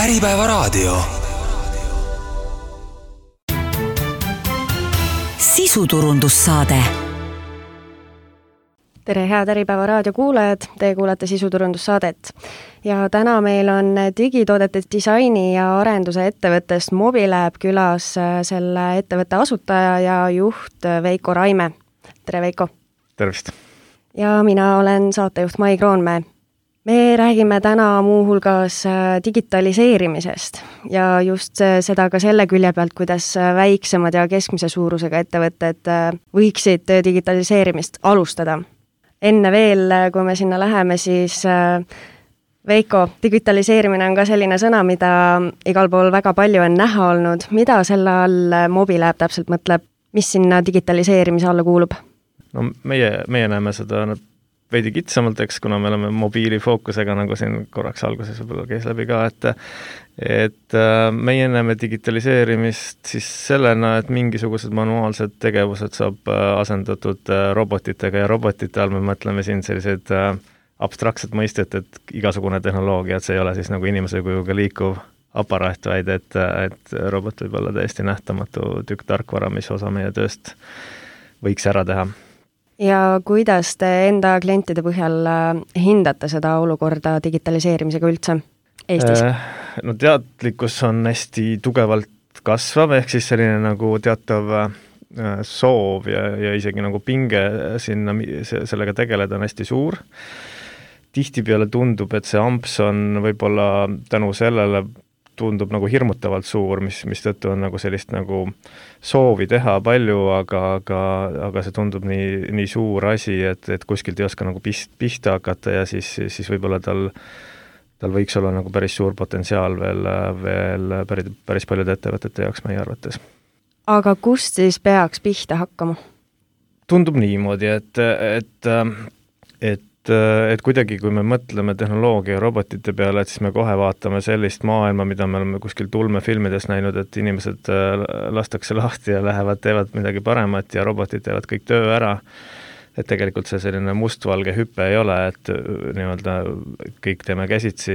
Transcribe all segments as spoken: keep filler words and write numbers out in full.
Äripäevaraadio. Sisuturundussaade. Tere, head Äripäevaraadio kuulajad, te kuulate sisuturundussaadet. Ja täna meil on digitoodete disaini ja arenduse ettevõttest Mobilab külas selle ettevõtte asutaja ja juht Veiko Raime. Tere, Veiko! Tervist! Ja mina olen saatejuht Mai Kroonmäe. Me räägime täna muuhulgas digitaliseerimisest ja just seda ka selle külje pealt, kuidas väiksemad ja keskmise suurusega ettevõtted võiksid digitaliseerimist alustada. Enne veel, kui me sinna läheme, siis Veiko, digitaliseerimine on ka selline sõna, mida igal pool väga palju on näha olnud. Mida selle all Mobilab täpselt mõtleb? Mis sinna digitaliseerimise alla kuulub? No meie, meie näeme seda veidi kitsamalt, eks, kuna me oleme mobiilifookusega, nagu siin korraks alguses võib-olla käis läbi ka, et, et meie näeme digitaliseerimist siis sellena, et mingisugused manuaalsed tegevused saab asendatud robotitega ja robotite all me mõtleme siin sellised abstraktsed mõistet, et igasugune tehnoloogia, et see ei ole siis nagu inimese kujuga liikuv aparaat, vaid et, et robot võib olla täiesti nähtamatu tükk tarkvara, mis osa meie tööst võiks ära teha. Ja kuidas te enda klientide põhjal hindate seda olukorda digitaliseerimisega üldse Eestis? No teadlikkus on hästi tugevalt kasvav, ehk siis selline nagu teatav soov ja, ja isegi nagu pinge sinna sellega tegeleda on hästi suur. Tihtipeale tundub, et see amps on võib-olla tänu sellele tundub nagu hirmutavalt suur, mis, mis tõttu on nagu sellist nagu soovi teha palju, aga, aga, aga see tundub nii, nii suur asi, et, et kuskilt ei oska nagu pist, pihta hakata ja siis, siis võib-olla tal, tal võiks olla nagu päris suur potentsiaal veel, veel päris, päris paljude ettevõtete jaoks meie arvates. Aga kust siis peaks pihta hakkama? Tundub niimoodi, et, et, et et kuidagi, kui me mõtleme tehnoloogia ja robotite peale, et siis me kohe vaatame sellist maailma, mida me oleme kuskil tulmefilmides näinud, et inimesed lastakse lahti ja lähevad, teevad midagi paremat ja robotid teevad kõik töö ära. Et tegelikult see selline mustvalge hüpe ei ole, et nii-öelda kõik teeme käsitsi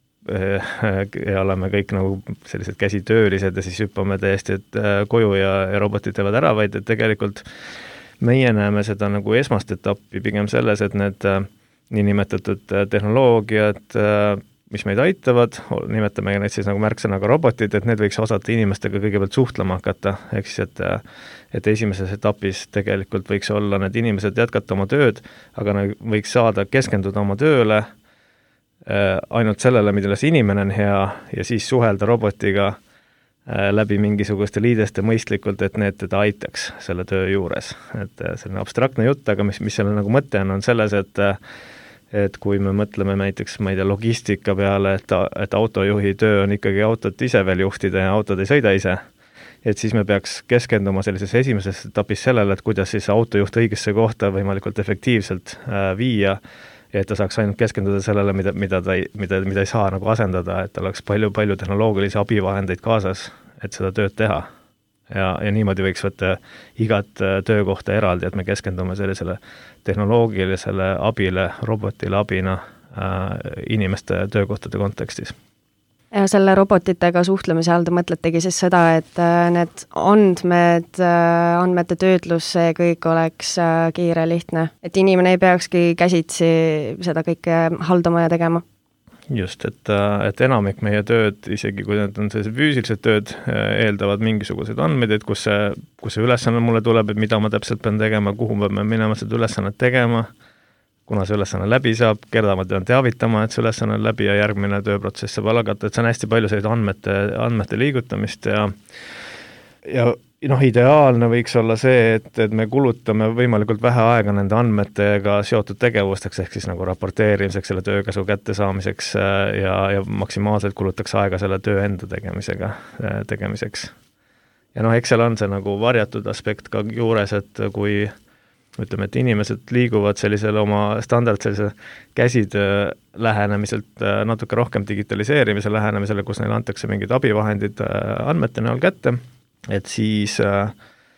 ja oleme kõik nagu sellised käsitöölised ja siis hüppame täiesti et koju ja, ja robotid teevad ära, vaid et tegelikult meie näeme seda nagu esmast etappi pigem selles, et need niinimetatud tehnoloogiad, mis meid aitavad, nimetame neid siis nagu märksõnaga robotid, et need võiks osata inimestega kõigepealt suhtlema hakata, ehk siis, et, et esimeses etapis tegelikult võiks olla need inimesed jätkata oma tööd, aga nad võiks saada keskenduda oma tööle ainult sellele, milles inimene on hea ja siis suhelda robotiga läbi mingisuguste liideste mõistlikult, et need teda aitaks selle töö juures. Et selline abstraktne jutt, aga mis, mis selle nagu mõte on, on selles, et, et kui me mõtleme näiteks, ma ei tea, logistika peale, et, et autojuhi töö on ikkagi autot ise veel juhtida ja autod ei sõida ise, et siis me peaks keskenduma sellises esimeses etapis sellele, et kuidas siis autojuht õigesse kohta võimalikult efektiivselt viia ja et ta saaks ainult keskenduda sellele, mida, mida, ta ei, mida, mida ei saa nagu asendada, et tal oleks palju-palju tehnoloogilisi abivahendeid kaasas, et seda tööd teha. Ja, ja niimoodi võiks võtta igat töökohta eraldi, et me keskendume sellisele tehnoloogilisele abile, robotile abina äh, inimeste töökohtade kontekstis. Ja selle robotitega suhtlemise all te mõtletegi siis seda, et need andmed, andmete töötlus, see kõik oleks kiire, lihtne. Et inimene ei peakski käsitsi seda kõike haldama ja tegema. Just, et, et enamik meie tööd, isegi kui need on sellised füüsilised tööd, eeldavad mingisuguseid andmeid, et kus see, kus see ülesanne mulle tuleb, et mida ma täpselt pean tegema, kuhu ma pean minema seda ülesannet tegema, kuna see ülesanne läbi saab, keda ma tean teavitama, et see ülesanne on läbi ja järgmine tööprotsess saab algata, et see on hästi palju sellised andmete, andmete liigutamist ja, ja noh, ideaalne võiks olla see, et, et me kulutame võimalikult vähe aega nende andmetega seotud tegevusteks, ehk siis nagu raporteerimiseks, selle töökäsu kättesaamiseks ja, ja maksimaalselt kulutaks aega selle töö enda tegemisega, tegemiseks. Ja noh, eks seal on see nagu varjatud aspekt ka juures, et kui ütleme, et inimesed liiguvad sellisele oma standard sellise käsitöö lähenemiselt natuke rohkem digitaliseerimise lähenemisele, kus neile antakse mingid abivahendid andmete näol kätte, et siis,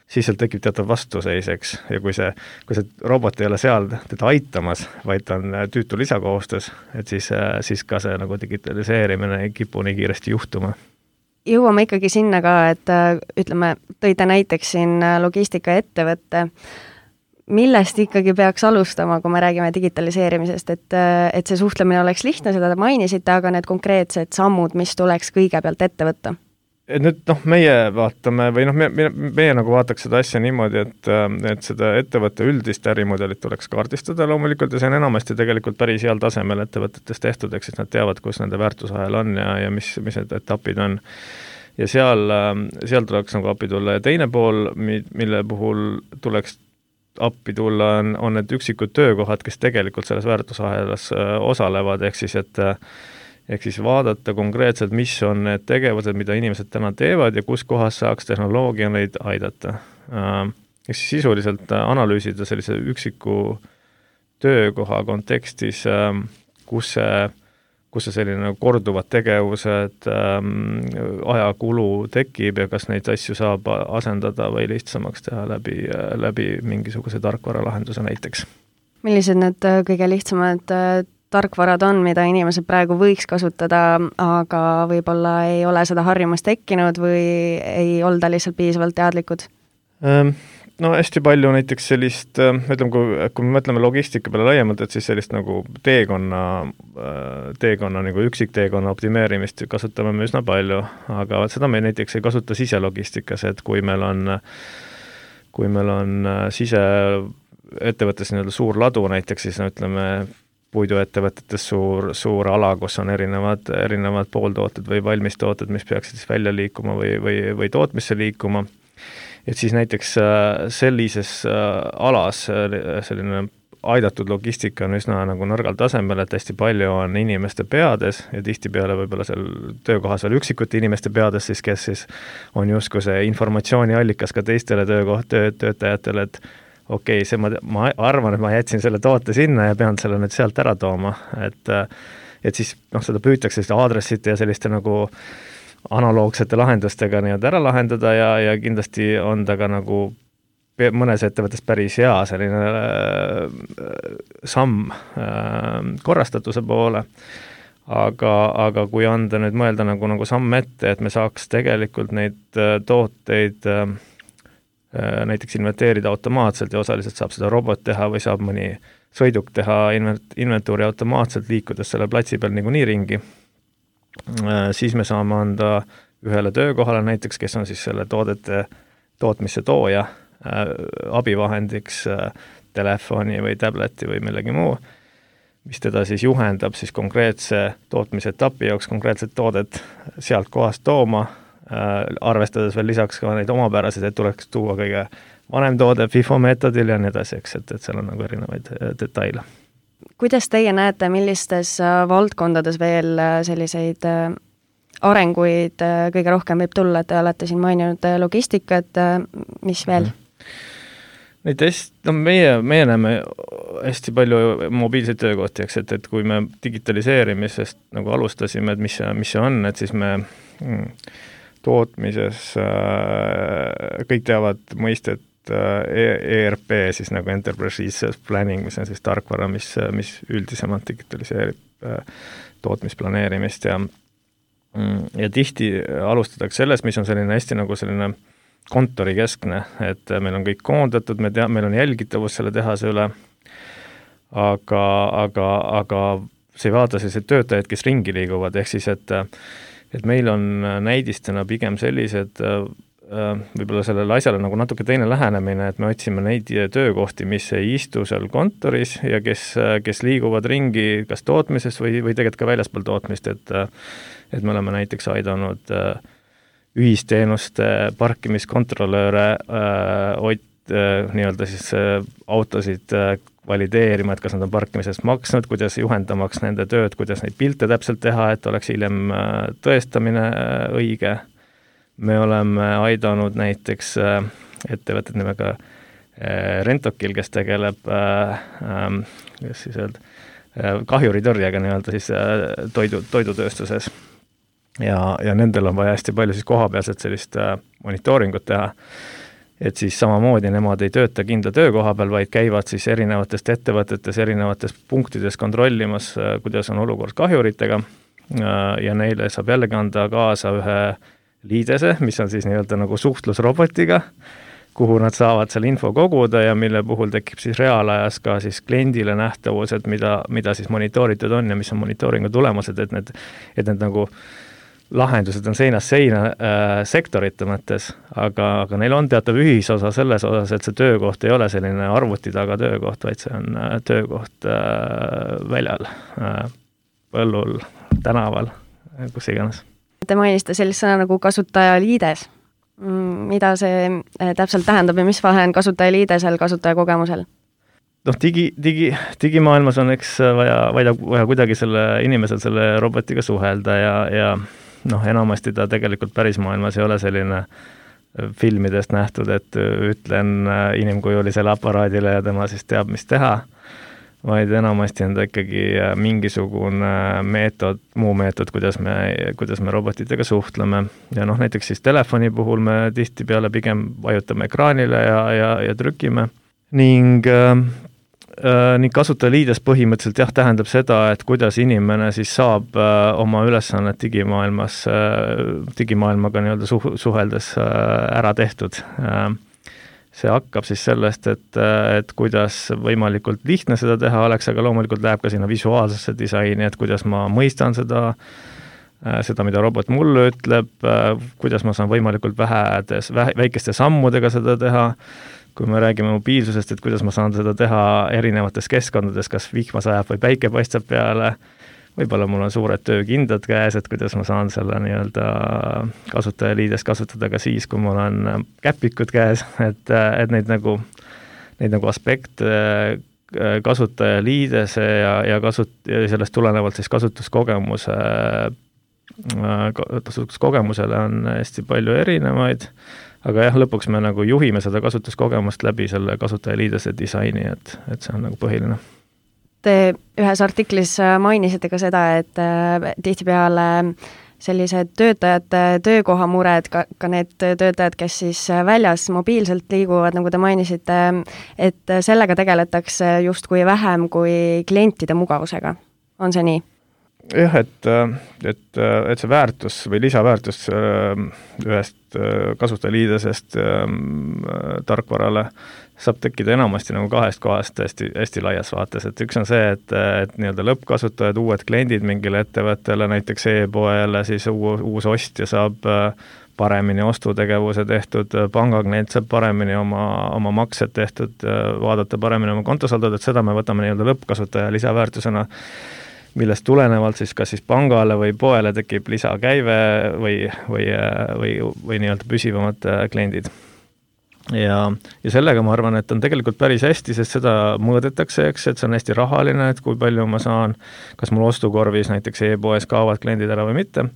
siis seal tekib teatav vastuseiseks ja kui see, kui see robot ei ole seal teda aitamas, vaid ta on tüütu lisakohustus, et siis, siis ka see nagu digitaliseerimine ei kipu nii kiiresti juhtuma. Jõuame ikkagi sinna ka, et ütleme, tõite näiteks siin logistikaettevõtte, millest ikkagi peaks alustama, kui me räägime digitaliseerimisest, et, et see suhtlemine oleks lihtne, seda te mainisite, aga need konkreetsed sammud, mis tuleks kõigepealt ette võtta? Et nüüd noh, meie vaatame või noh, me, me, meie nagu vaataks seda asja niimoodi, et, et seda ettevõtte üldist ärimudelit tuleks kaardistada loomulikult ja see on enamasti tegelikult päris heal tasemel ettevõtetes tehtud, eks siis nad teavad, kus nende väärtusahel on ja, ja mis, mis need etapid on. Ja seal, seal tuleks nagu appi tulla ja teine pool, mille puhul tuleks appi tulla, on, on need üksikud töökohad, kes tegelikult selles väärtusahelas osalevad, ehk siis, et ehk siis vaadata konkreetselt, mis on need tegevused, mida inimesed täna teevad ja kus kohas saaks tehnoloogia neid aidata. Ehk siis sisuliselt analüüsida sellise üksiku töökoha kontekstis, kus see, kus see selline korduvad tegevused, ajakulu tekib ja kas neid asju saab asendada või lihtsamaks teha läbi, läbi mingisuguse tarkvaralahenduse näiteks. Millised need kõige lihtsamad tarkvarad on, mida inimesed praegu võiks kasutada, aga võib-olla ei ole seda harjumust tekkinud või ei olda lihtsalt piisavalt teadlikud? No hästi palju näiteks sellist, ütleme, kui, kui me mõtleme logistika peale laiemalt, et siis sellist nagu teekonna, teekonna nagu üksikteekonna optimeerimist kasutame me üsna palju, aga seda me näiteks ei kasuta siselogistikas, et kui meil on, kui meil on siseettevõttes nii-öelda suur ladu näiteks, siis no, ütleme, puiduettevõtetes suur, suur ala, kus on erinevad, erinevad pooltooted või valmistooted, mis peaksid siis välja liikuma või, või, või tootmisse liikuma. Et siis näiteks sellises alas selline aidatud logistika on üsna nagu nõrgal tasemel, et hästi palju on inimeste peades ja tihtipeale võib-olla seal töökohas veel üksikute inimeste peades, siis kes siis on justkui see informatsiooniallikas ka teistele töökoht, töö, töötajatele, et okei, okay, see ma, ma arvan, et ma jätsin selle toote sinna ja pean selle nüüd sealt ära tooma, et, et siis noh, seda püütakse seda aadressite ja selliste nagu analoogsete lahendustega nii-öelda ära lahendada ja, ja kindlasti on ta ka nagu mõnes ettevõttes päris hea selline äh, samm äh, korrastatuse poole, aga, aga kui anda nüüd mõelda nagu, nagu samm ette, et me saaks tegelikult neid äh, tooteid äh, näiteks inventeerida automaatselt ja osaliselt saab seda robot teha või saab mõni sõiduk teha inventuuri automaatselt liikudes selle platsi peal niikuinii ringi, siis me saame anda ühele töökohale näiteks, kes on siis selle toodete tootmisse tooja, abivahendiks telefoni või tableti või millegi muu, mis teda siis juhendab siis konkreetse tootmisetapi jaoks konkreetset toodet sealt kohast tooma, arvestades veel lisaks ka neid omapäraseid, et tuleks tuua kõige vanem toode FIFO meetodil ja nii edasi, eks, et, et seal on nagu erinevaid detaile. Kuidas teie näete, millistes valdkondades veel selliseid arenguid kõige rohkem võib tulla, et te olete siin maininud logistikat, mis veel? Neid hästi, no meie, meie näeme hästi palju mobiilseid töökohti, eks, et, et kui me digitaliseerimisest nagu alustasime, et mis see, mis see on, et siis me mm, tootmises äh, kõik teavad mõistet E R P, siis nagu Enterprise Resource Planning, mis on siis tarkvara, mis, mis üldisemalt digitaliseerib tootmisplaneerimist ja, ja tihti alustatakse sellest, mis on selline hästi nagu selline kontorikeskne, et meil on kõik koondatud, me tea, meil on jälgitavus selle tehase üle, aga, aga, aga see ei vaata sellised töötajad, kes ringi liiguvad, ehk siis, et, et meil on näidistena pigem sellised võib-olla sellele asjale nagu natuke teine lähenemine, et me otsime neid töökohti, mis ei istu seal kontoris ja kes, kes liiguvad ringi kas tootmisest või, või tegelikult ka väljaspool tootmist, et, et me oleme näiteks aidanud ühisteenuste parkimiskontrolööre Ott nii-öelda siis autosid valideerima, et kas nad on parkimisest maksnud, kuidas juhendamaks nende tööd, kuidas neid pilte täpselt teha, et oleks hiljem tõestamine õige. Me oleme aidanud näiteks ettevõtted nimega Rentokil, kes tegeleb kes siis öelda, kahjuritõrjega nii-öelda siis toidu, toidutööstuses. Ja, ja nendel on vaja hästi palju siis kohapealset sellist monitooringut teha. et siis samamoodi nemad ei tööta kindla töökoha peal, vaid käivad siis erinevatest ettevõtetes, erinevatest punktides kontrollimas, kuidas on olukord kahjuritega ja neile saab jällegi anda kaasa ühe liidese, mis on siis nii-öelda nagu suhtlusrobotiga, kuhu nad saavad seal info koguda ja mille puhul tekib siis reaalajas ka siis kliendile nähtavused, mida, mida siis monitooritud on ja mis on monitooringu tulemused, et need, et need nagu lahendused on seinast seina äh, sektorite mõttes, aga, aga neil on teatav ühisosa selles osas, et see töökoht ei ole selline arvuti taga töökoht, vaid see on äh, töökoht äh, väljal, äh, põllul, tänaval, kus iganes. Te mainiste sellist sõna nagu kasutajaliides. Mida see täpselt tähendab ja mis vahe on kasutajaliidesel, kasutajakogemusel? noh, digi, digi, digimaailmas on eks vaja, vaja, vaja kuidagi selle inimesel selle robotiga suhelda ja, ja noh, enamasti ta tegelikult päris maailmas ei ole selline filmidest nähtud, et ütlen inimkujulisele aparaadile ja tema siis teab, mis teha, vaid enamasti on ta ikkagi mingisugune meetod, muu meetod, kuidas me, kuidas me robotitega suhtleme. Ja noh, näiteks siis telefoni puhul me tihtipeale pigem vajutame ekraanile ja, ja, ja trükime. Ning, äh, ning kasutajaliides põhimõtteliselt jah, tähendab seda, et kuidas inimene siis saab äh, oma ülesannet digimaailmas, äh, digimaailmaga nii-öelda suh, suheldes äh, ära tehtud. Äh, see hakkab siis sellest, et, et kuidas võimalikult lihtne seda teha oleks, aga loomulikult läheb ka sinna visuaalsesse disaini, et kuidas ma mõistan seda, seda, mida robot mulle ütleb, kuidas ma saan võimalikult vähedes, väikeste sammudega seda teha, kui me räägime mobiilsusest, et kuidas ma saan seda teha erinevates keskkondades, kas vihma sajab või päike paistab peale, võib-olla mul on suured töökindad käes, et kuidas ma saan selle nii-öelda kasutajaliides kasutada ka siis, kui mul on käpikud käes, et, et neid nagu, neid nagu aspekte kasutajaliidese ja, ja, kasut, ja sellest tulenevalt siis kasutuskogemuse, kasutuskogemusele on hästi palju erinevaid, aga jah, lõpuks me nagu juhime seda kasutuskogemust läbi selle kasutajaliidese disaini, et, et see on nagu põhiline. Te ühes artiklis mainisite ka seda, et tihtipeale sellised töötajate töökohamured, ka, ka need töötajad, kes siis väljas mobiilselt liiguvad, nagu te mainisite, et sellega tegeletakse justkui vähem kui klientide mugavusega. On see nii? Jah, et, et, et see väärtus või lisaväärtus ühest kasutajaliidesest tarkvarale saab tekkida enamasti nagu kahest kohast hästi, hästi laias vaates, et üks on see, et, et nii-öelda lõppkasutajad, uued kliendid mingile ettevõttele, näiteks e-poele, siis uus, uus ostja saab paremini ostutegevuse tehtud, pangaklient saab paremini oma, oma maksed tehtud, vaadata paremini oma kontosaldod, et seda me võtame nii-öelda lõppkasutaja lisaväärtusena, millest tulenevalt siis kas siis pangale või poele tekib lisakäive või, või, või, või nii-öelda püsivamad kliendid. Ja, ja sellega ma arvan, et on tegelikult päris hästi, sest seda mõõdetakse, eks, et see on hästi rahaline, et kui palju ma saan, kas mul ostukorvis näiteks e-poes kaovad kliendid ära või mitte.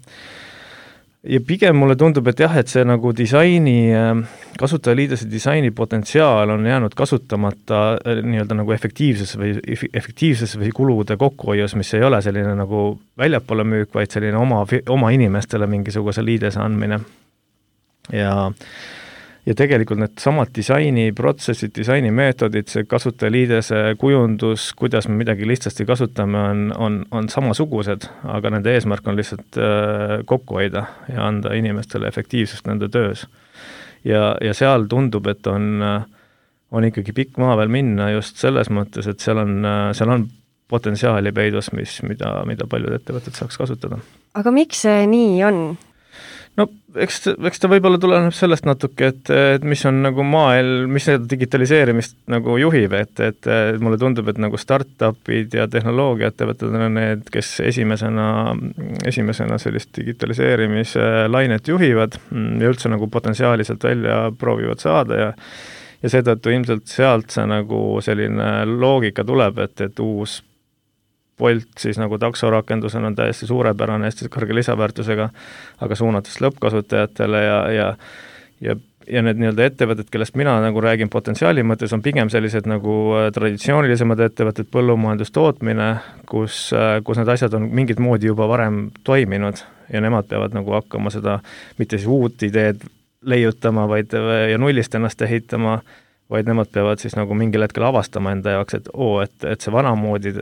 Ja pigem mulle tundub, et jah, et see nagu disaini, kasutajaliidese disaini potentsiaal on jäänud kasutamata nii-öelda nagu efektiivses või, efektiivses või kulude kokkuhoius, mis ei ole selline nagu väljapoole müük, vaid selline oma, oma inimestele mingisuguse liidese andmine. Ja Ja tegelikult need samad disainiprotsessid, disainimeetodid, see kasutajaliidese kujundus, kuidas me midagi lihtsasti kasutame, on, on, on samasugused, aga nende eesmärk on lihtsalt äh, kokku hoida ja anda inimestele efektiivsust nende töös. Ja, ja seal tundub, et on, on ikkagi pikk maa veel minna just selles mõttes, et seal on, seal on potentsiaali peidus, mis, mida, mida paljud ettevõtted saaks kasutada. Aga miks see nii on? No eks, eks ta võib-olla tuleneb sellest natuke, et, et mis on nagu maael, mis seda digitaliseerimist nagu juhib, et, et mulle tundub, et nagu startupid ja tehnoloogiaettevõtted on need, kes esimesena, esimesena sellist digitaliseerimise lainet juhivad ja üldse nagu potentsiaaliselt välja proovivad saada ja ja seetõttu ilmselt sealt see nagu selline loogika tuleb, et, et uus Bolt siis nagu taksorakendusena on täiesti suurepärane, hästi kõrge lisaväärtusega, aga suunates lõppkasutajatele ja, ja, ja, ja need nii-öelda ettevõtted, kellest mina nagu räägin potentsiaali mõttes, on pigem sellised nagu traditsioonilisemad ettevõtted, põllumajandustootmine, kus, kus need asjad on mingit moodi juba varem toiminud ja nemad peavad nagu hakkama seda, mitte siis uut ideed leiutama vaid, ja nullist ennast ehitama, vaid nemad peavad siis nagu mingil hetkel avastama enda jaoks, et oo, et, et see vanamoodi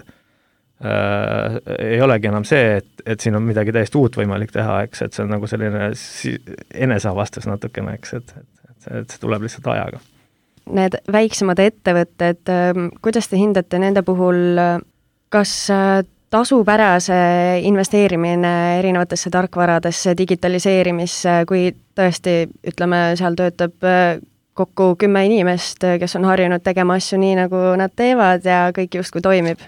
äh, ei olegi enam see, et, et siin on midagi täiesti uut võimalik teha, eks, et see on nagu selline si eneseavastus natukene, eks, et, et, et, et see tuleb lihtsalt ajaga. Need väiksemad ettevõtted, kuidas te hindate nende puhul, kas tasub ära see investeerimine erinevatesse tarkvaradesse, digitaliseerimisse, kui tõesti, ütleme, seal töötab kokku kümme inimest, kes on harjunud tegema asju nii, nagu nad teevad ja kõik justkui toimib?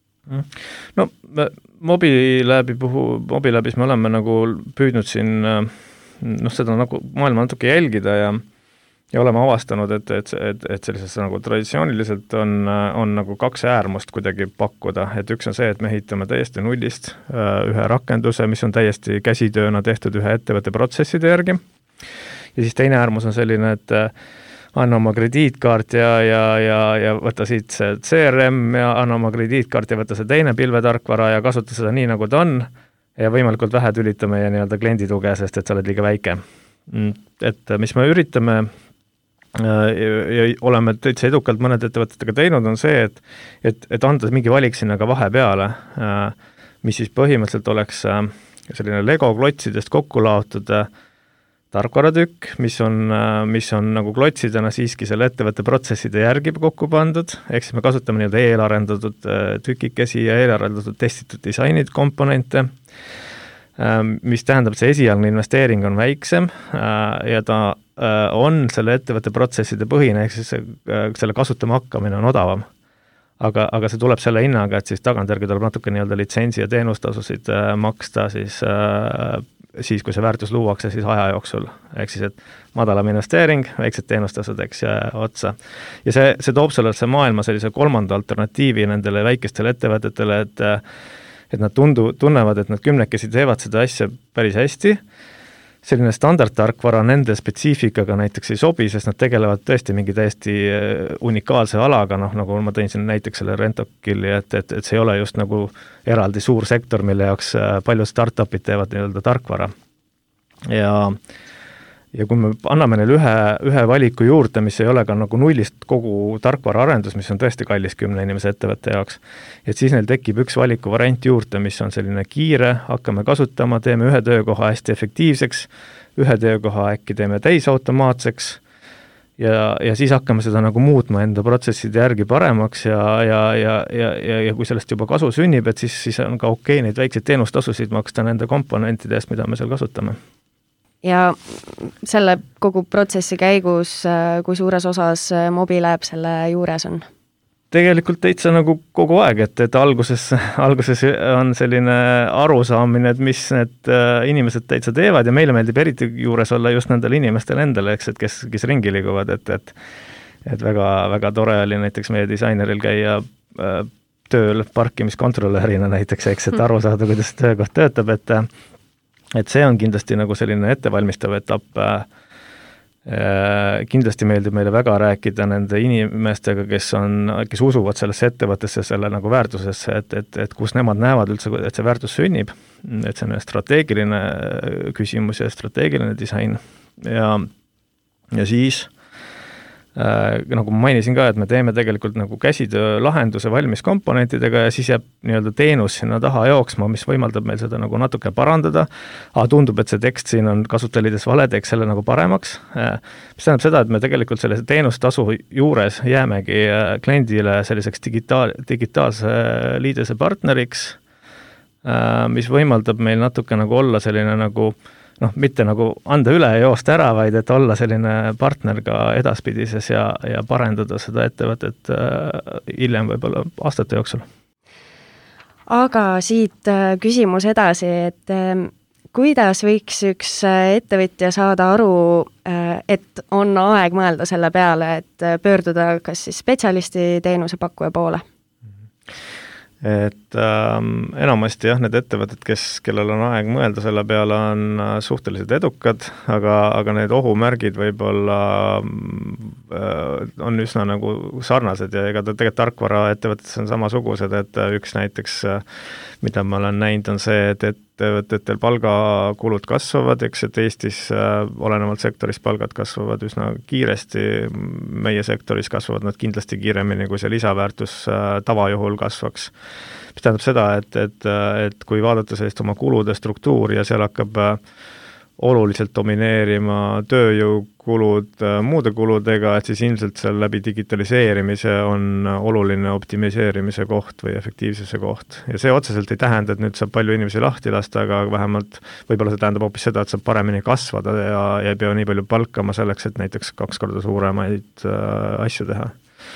No Mobiläbi puhul, Mobiläbis me oleme nagu püüdnud siin noh, seda nagu maailma natuke jälgida ja ja oleme avastanud, et, et, et, et sellises nagu traditsiooniliselt on, on nagu kaks äärmust kuidagi pakkuda, et üks on see, et me ehitame täiesti nullist ühe rakenduse, mis on täiesti käsitööna tehtud ühe ettevõtte protsesside järgi. Ja siis teine äärmus on selline, et anna oma krediitkaart ja, ja, ja, ja võta siit see C R M ja anna oma krediitkaart ja võta see teine pilvetarkvara ja kasuta seda nii, nagu ta on ja võimalikult vähe tülita meie nii-öelda kliendi tuge, sest et sa oled liiga väike. Et mis me üritame ja oleme täitsa edukalt mõned ettevõtetega teinud, on see, et, et, et anda mingi valik sinna ka vahepeale, mis siis põhimõtteliselt oleks selline Lego klotsidest kokku laotud tarkvaratükk, mis on, mis on nagu klotsidena siiski selle ettevõtte protsesside järgi kokku pandud, ehk siis me kasutame nii-öelda eelarendatud tükikesi ja eelarendatud testitud disainid komponente, mis tähendab, et see esialgne investeering on väiksem ja ta on selle ettevõtte protsesside põhine, ehk siis selle kasutama hakkamine on odavam. Aga, aga see tuleb selle hinnaga, et siis tagantjärgi tuleb natuke nii-öelda litsentsi ja teenustasusid maksta siis, siis, kui see väärtus luuakse siis aja jooksul. Ehk siis, et madalam investeering, väiksed teenustasud, eks, otsa. Ja see, see toob sellesse maailma sellise kolmanda alternatiivi nendele väikestele ettevõtetele, et et nad tundu, tunnevad, et nad kümnekesi teevad seda asja päris hästi. Selline standardtarkvara nende spetsiifikaga näiteks ei sobi, sest nad tegelevad tõesti mingi täiesti unikaalse alaga, noh, nagu ma tõin siin näiteks selle Rentokilli, et, et, et see ei ole just nagu eraldi suur sektor, mille jaoks paljud startupid teevad nii-öelda tarkvara. Ja Ja kui me anname neile ühe, ühe valiku juurde, mis ei ole ka nagu nullist kogu tarkvara arendus, mis on tõesti kallis kümne inimese ettevõtte jaoks, et siis neil tekib üks valiku variant juurde, mis on selline kiire, hakkame kasutama, teeme ühe töökoha hästi efektiivseks, ühe töökoha äkki teeme täisautomaatseks ja, ja siis hakkame seda nagu muutma enda protsesside järgi paremaks ja, ja, ja, ja, ja, ja kui sellest juba kasu sünnib, et siis, siis on ka okei neid väikseid teenustasusid maksta nende komponentide eest, mida me seal kasutame. Ja selle kogu protsessi käigus, kui suures osas Mobilab selle juures on? Tegelikult täitsa nagu kogu aeg, et, et alguses, alguses on selline arusaamine, et mis need inimesed täitsa teevad ja meile meeldib eriti juures olla just nendel inimestel endale, eks, et kes, kes ringi liiguvad, et, et, et väga, väga tore oli näiteks meie disaineril käia tööl parkimiskontrolörina näiteks, eks, et aru saada, kuidas töökoht töötab, et et see on kindlasti nagu selline ettevalmistav etapp. Kindlasti meeldib meile väga rääkida nende inimestega, kes on, kes usuvad sellesse ettevõttesse, selle nagu väärtusesse, et, et, et kus nemad näevad üldse, et see väärtus sünnib, et see on strateegiline küsimus ja strateegiline disain ja, ja siis Äh, nagu ma mainisin ka, et me teeme tegelikult nagu käsitöö lahenduse valmis komponentidega ja siis jääb nii-öelda teenus sinna taha jooksma, mis võimaldab meil seda nagu natuke parandada, aga tundub, et see tekst siin on kasutajaliides vale, teeks selle nagu paremaks, äh, mis tähendab seda, et me tegelikult selle teenustasu juures jäämegi kliendile selliseks digitaal, digitaalse liidese partneriks, äh, mis võimaldab meil natuke nagu olla selline nagu noh, mitte nagu anda üle ja joosta ära, vaid et olla selline partner ka edaspidises ja, ja parendada seda ettevõtet äh, hiljem võib-olla aastate jooksul. Aga siit äh, küsimus edasi, et äh, kuidas võiks üks ettevõtja saada aru, äh, et on aeg mõelda selle peale, et pöörduda kas siis spetsialisti teenusepakkuja poole? Et ähm, enamasti jah, need ettevõtted, kes, kellel on aeg mõelda selle peale, on suhteliselt edukad, aga, aga need ohumärgid võib-olla äh, on üsna nagu sarnased ja ega tegelikult tarkvara ettevõtetes on samasugused, et üks näiteks, mida ma olen näinud, on see, et, et ettevõtetel palgakulud kasvavad, eks, et Eestis olenevalt sektorist palgad kasvavad üsna kiiresti, meie sektoris kasvavad nad kindlasti kiiremini, kui see lisaväärtus tavajuhul kasvaks. Mis tähendab seda, et, et, et kui vaadata sellist oma kulude struktuuri ja seal hakkab oluliselt domineerima tööjõukulud muude kuludega, et siis ilmselt seal läbi digitaliseerimise on oluline optimiseerimise koht või efektiivsuse koht. Ja see otseselt ei tähenda, et nüüd saab palju inimesi lahti lasta, aga vähemalt võib-olla see tähendab hoopis seda, et saab paremini kasvada ja, ja ei pea nii palju palkama selleks, et näiteks kaks korda suuremaid äh, asju teha.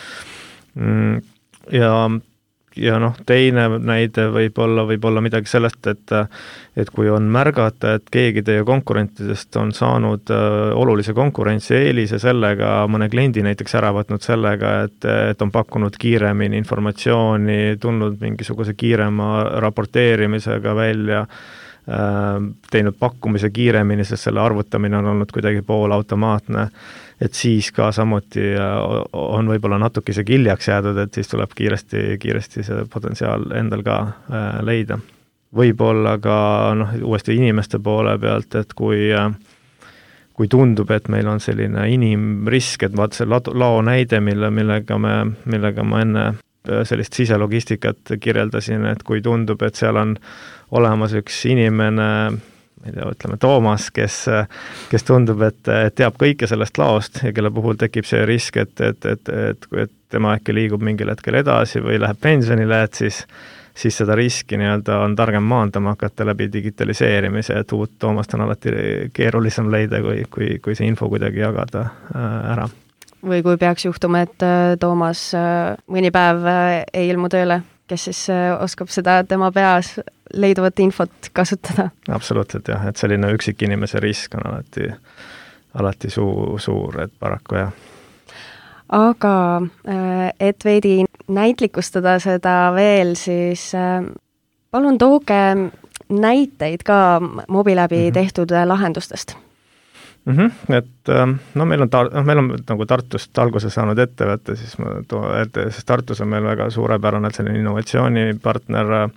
Ja ja noh, teine näide võib olla, võib olla midagi sellest, et, et kui on märgata, et keegi teie konkurentidest on saanud olulise konkurentsi eelise sellega, mõne kliendi näiteks ära võtnud sellega, et, et on pakkunud kiiremini informatsiooni, tulnud mingisuguse kiirema raporteerimisega välja, teinud pakkumise kiiremini, sest selle arvutamine on olnud kuidagi poolautomaatne, et siis ka samuti on võib-olla natuke isegi hiljaks jäädud, et siis tuleb kiiresti, kiiresti see potentsiaal endal ka leida. Võib-olla ka noh, uuesti inimeste poole pealt, et kui, kui tundub, et meil on selline inimrisk, et vaat see lao näide, mille, millega, me, millega ma enne sellist siselogistikat kirjeldasin, et kui tundub, et seal on olemas üks inimene, ma ei tea, ütleme Toomas, kes, kes tundub, et, et teab kõike sellest laost ja kelle puhul tekib see risk, et, et, et, et, et tema äkki liigub mingil hetkel edasi või läheb pensionile, et siis, siis seda riski nii-öelda on targem maandama hakata läbi digitaliseerimise, et uut Toomast on alati keerulisem leida, kui, kui, kui see info kuidagi jagada ära. Või kui peaks juhtuma, et Toomas mõni päev ei ilmu tööle, kes siis oskab seda tema peas leiduvat infot kasutada? Absoluutselt jah, et selline üksik inimese risk on alati, alati suu, suur, et paraku jah. Aga et veidi näitlikustada seda veel, siis palun tooge näiteid ka Mobilabi mm-hmm. tehtud lahendustest. Mm-hmm. Et no meil on, tar- no, meil on nagu Tartust alguse saanud ettevõtte, siis ma too, et siis Tartus on meil väga suurepärane selline innovatsioonipartner äh,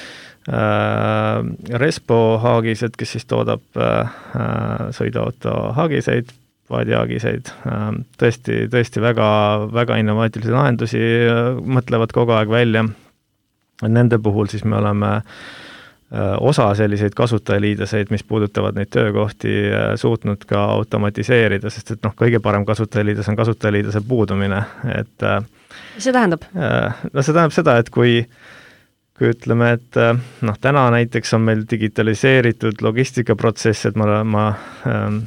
Respo Haagised, kes siis toodab äh, sõiduauto haagiseid, paadihaagiseid, äh, tõesti, tõesti väga, väga innovaatilisi lahendusi äh, mõtlevad kogu aeg välja. Nende puhul siis me oleme osa selliseid kasutajaliideseid, mis puudutavad neid töökohti, suutnud ka automatiseerida, sest et noh, kõige parem kasutajaliides on kasutajaliidese puudumine. Et, see tähendab? No see tähendab seda, et kui, kui ütleme, et noh, täna näiteks on meil digitaliseeritud logistikaprotsess, et ma, ma ähm,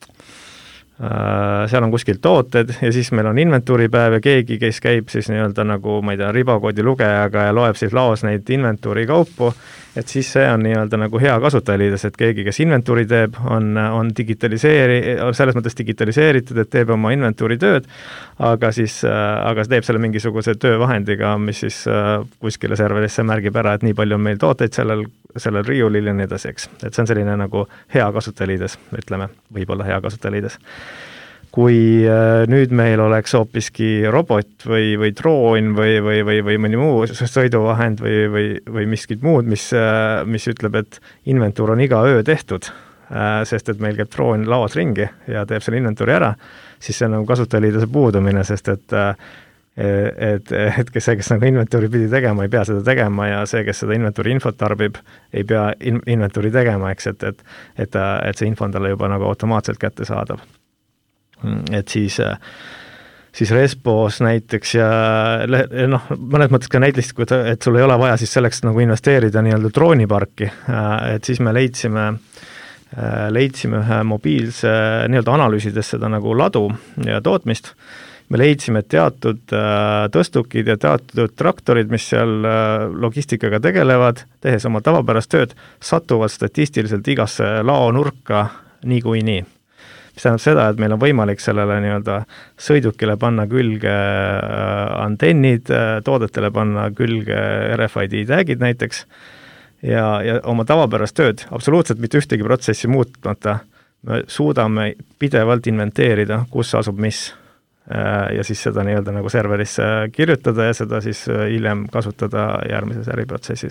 seal on kuskil tooted ja siis meil on inventuuripäev ja keegi, kes käib siis nii-öelda nagu, ma ei tea, ribakoodi lugejaga ja loeb siis laos neid inventuuri kaupu, et siis see on nii-öelda nagu hea kasutajaliides, et keegi, kes inventuuri teeb, on, on digitaliseeri-, selles mõttes digitaliseeritud, et teeb oma inventuuri tööd, aga siis, aga teeb selle mingisuguse töövahendiga, mis siis kuskile serverisse märgib ära, et nii palju on meil tooteid sellel, sellel riiulil ja nii edasi, eks. Et see on selline nagu hea kasutajaliides, ütleme, võib-olla hea kasutajaliides. Kui nüüd meil oleks hoopiski robot või, või droon või, või, või, või mõni muu sõiduvahend või, või, või miskit muud, mis, mis ütleb, et inventuur on iga öö tehtud, sest et meil käib droon laos ringi ja teeb selle inventuuri ära, siis see on nagu kasutajaliidese puudumine, sest et et, et kes see, kes nagu inventuuri pidi tegema, ei pea seda tegema ja see, kes seda inventuuri infot tarbib, ei pea in, inventuuri tegema, eks, et, et, et, et see info on talle juba nagu automaatselt kätte saadav. Et siis, siis Respos näiteks ja noh, mõnes mõttes ka näitliselt, et sul ei ole vaja siis selleks nagu investeerida nii-öelda drooniparki, et siis me leidsime, leidsime ühe mobiilse nii-öelda analüüsides seda nagu ladu ja tootmist. Me leidsime, et teatud tõstukid ja teatud traktorid, mis seal logistikaga tegelevad, tehes oma tavapärast tööd, satuvad statistiliselt igasse lao nurka nii kui nii. Mis tähendab seda, et meil on võimalik sellele nii-öelda sõidukile panna külge antennid, toodetele panna külge R F I D tagid näiteks ja, ja oma tavapärast tööd, absoluutselt mitte ühtegi protsessi muutmata, me suudame pidevalt inventeerida, kus asub mis ja siis seda nii-öelda nagu serverisse kirjutada ja seda siis hiljem kasutada järgmises äriprotsessis.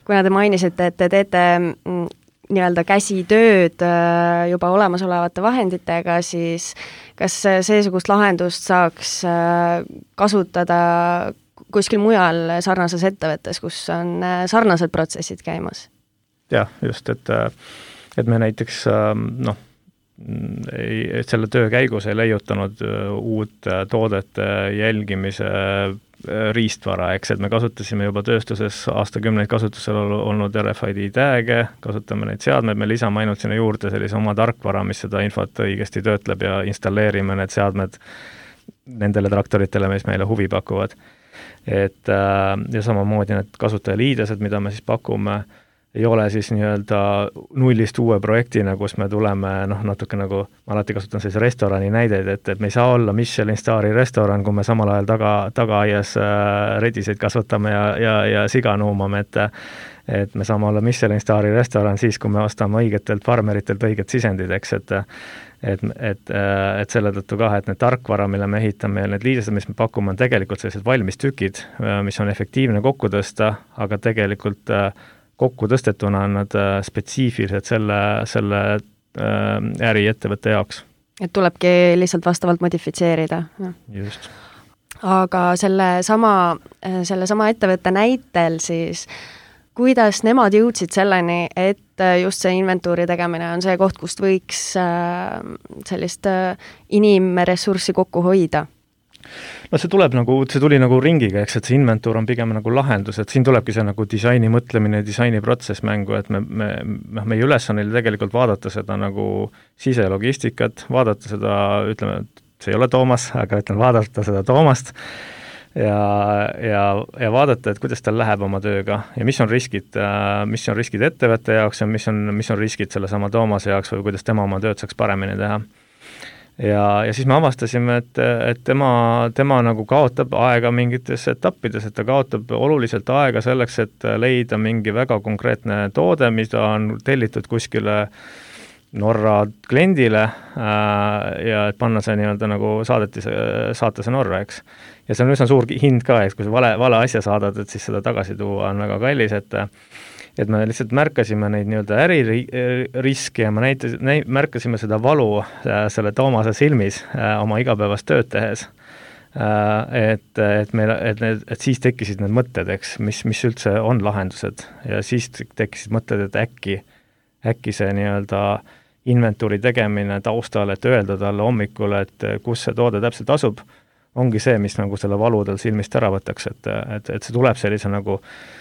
kuna te mainisite, et te teete nii-öelda käsitööd juba olemasolevate vahenditega, siis kas seesugust lahendust saaks kasutada kuskil mujal sarnases ettevõttes, kus on sarnased protsessid käimas? Jah, just, et, et me näiteks noh, ei, et selle töö käigus ei leiutanud uut toodete jälgimise riistvara, eks, et me kasutasime juba tööstuses aastakümneid kasutusel olnud R F I D tag'e, kasutame neid seadmeid, me lisame ainult sinna juurde sellise oma tarkvara, mis seda infot õigesti töötleb ja installeerime need seadmed nendele traktoritele, mis meile huvi pakuvad. Et, ja samamoodi need kasutajaliidesed, mida me siis pakume, ei ole siis nii-öelda nullist uue projektina, kus me tuleme, noh, natuke nagu, ma alati kasutan sellise restorani näideid, et, et me ei saa olla Michelin staari restoran, kui me samal ajal taga, tagaaias rediseid kasvatame ja, ja, ja siga nuumame, et et me saame olla Michelin staari restoran siis, kui me ostame õigetelt farmeritelt õiget sisendid, eks, et et, et, et selle tõttu ka, et need tarkvara, mille me ehitame ja need liidesed, mis me pakume, on tegelikult sellised valmis tükid, mis on efektiivne kokku tõsta, aga tegelikult kokku tõstetuna on nad spetsiifilised selle, selle äriettevõtte jaoks. Et tulebki lihtsalt vastavalt modifitseerida. Just. Aga selle sama, selle sama ettevõtte näitel siis, kuidas nemad jõudsid selleni, et just see inventuuri tegemine on see koht, kust võiks sellist inimressurssi kokku hoida? No see tuleb nagu, see tuli nagu ringiga, eks, et see inventuur on pigem nagu lahendus, et siin tulebki see nagu disaini mõtlemine, disaini protsess mängu, et me, me, me, meie ülesanne oli tegelikult vaadata seda nagu siselogistikat, vaadata seda, ütleme, see ei ole Toomas, aga ütlen, vaadata seda Toomast ja, ja, ja vaadata, et kuidas tal läheb oma tööga ja mis on riskid, mis on riskid ettevõtte jaoks ja mis on, mis on riskid selle sama Toomase jaoks või kuidas tema oma tööd saaks paremini teha. Ja, ja siis me avastasime, et, et tema, tema nagu kaotab aega mingites etappides, et ta kaotab oluliselt aega selleks, et leida mingi väga konkreetne toode, mida on tellitud kuskile Norra kliendile ja et panna see nii-öelda nagu saadeti, saata see Norra, eks. Ja see on üsna suur hind ka, eks, kui sa vale, vale asja saadad, et siis seda tagasi tuua on väga kallis, et et me lihtsalt märkasime neid nii-öelda äririski ja me näitas, näi, märkasime seda valu äh, selle Toomase silmis äh, oma igapäevast tööd tehes. Äh, et, et, meil, et, need, et siis tekkisid need mõtted, eks, mis, mis üldse on lahendused ja siis tekkisid mõtted, et äkki, äkki see nii-öelda inventuuri tegemine taustal, et öelda talle hommikul, et kus see toode täpselt asub, ongi see, mis nagu selle valu tal silmist ära võtaks, et, et, et see tuleb sellise nagu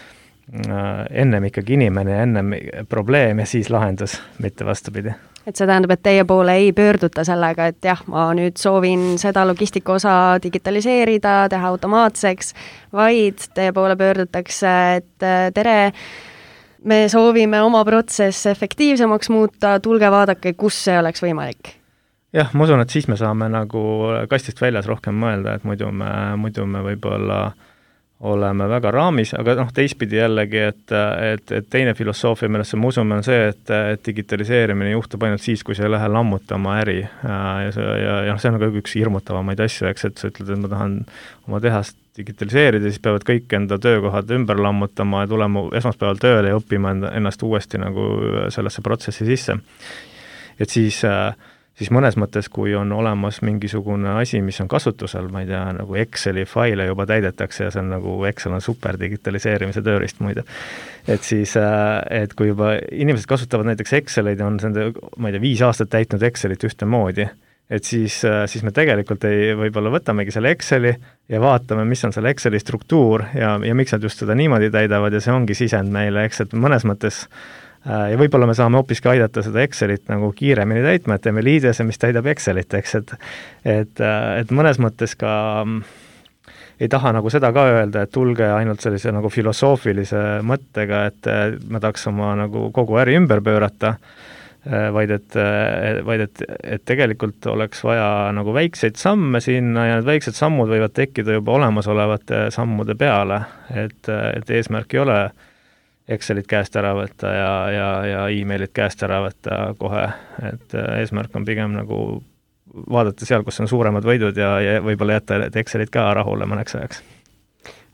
ennem ikkagi inimene ja ennem probleem ja siis lahendus, mitte vastupidi. Et see tähendab, et teie poole ei pöörduta sellega, et jah, ma nüüd soovin seda logistika osa digitaliseerida, teha automaatseks, vaid teie poole pöördutakse, et tere, me soovime oma protsess efektiivsemaks muuta, tulge vaadake, kus see oleks võimalik. Jah, ma usun, et siis me saame nagu kastist väljas rohkem mõelda, et muidu me, muidu me võib-olla oleme väga raamis, aga noh, teistpidi jällegi, et, et, et teine filosoofia, millesse me usume, on see, et, et digitaliseerimine juhtub ainult siis, kui sa ei lähe lammutama äri. Ja, ja, ja, ja see on ka üks hirmutavamaid asju, eks, et sa ütled, et ma tahan oma tehast digitaliseerida, siis peavad kõik enda töökohad ümber lammutama ja tulema esmaspäeval tööle ja õppima ennast uuesti nagu sellesse protsessi sisse. Et siis siis mõnes mõttes, kui on olemas mingisugune asi, mis on kasutusel, ma ei tea, nagu Exceli faile juba täidetakse ja see on nagu, Excel on super digitaliseerimise tööriist muide. Et siis, et kui juba inimesed kasutavad näiteks Exceleid ja on see, ma ei tea, viis aastat täitnud Excelit ühte moodi, et siis, siis me tegelikult ei, võib-olla võtamegi selle Exceli ja vaatame, mis on selle Exceli struktuur ja, ja miks nad just seda niimoodi täidavad ja see ongi sisend meile, eks, et mõnes mõttes ja võib-olla me saame hoopiski aidata seda Excelit nagu kiiremini täitma, et teeme liidese, mis täidab Excelit, eks, et, et, et mõnes mõttes ka ei taha nagu seda ka öelda, et tulge ainult sellise nagu filosoofilise mõttega, et me tahaks oma nagu kogu äri ümber pöörata, vaid et, vaid et, et tegelikult oleks vaja nagu väikseid samme sinna ja need väiksed sammud võivad tekkida juba olemasolevate sammude peale, et, et eesmärk ei ole Excelit käest ära võtta ja, ja, ja e-mailit käest ära võtta kohe, et eesmärk on pigem nagu vaadata seal, kus on suuremad võidud ja, ja võib-olla jätta Excelit ka rahule mõneks ajaks.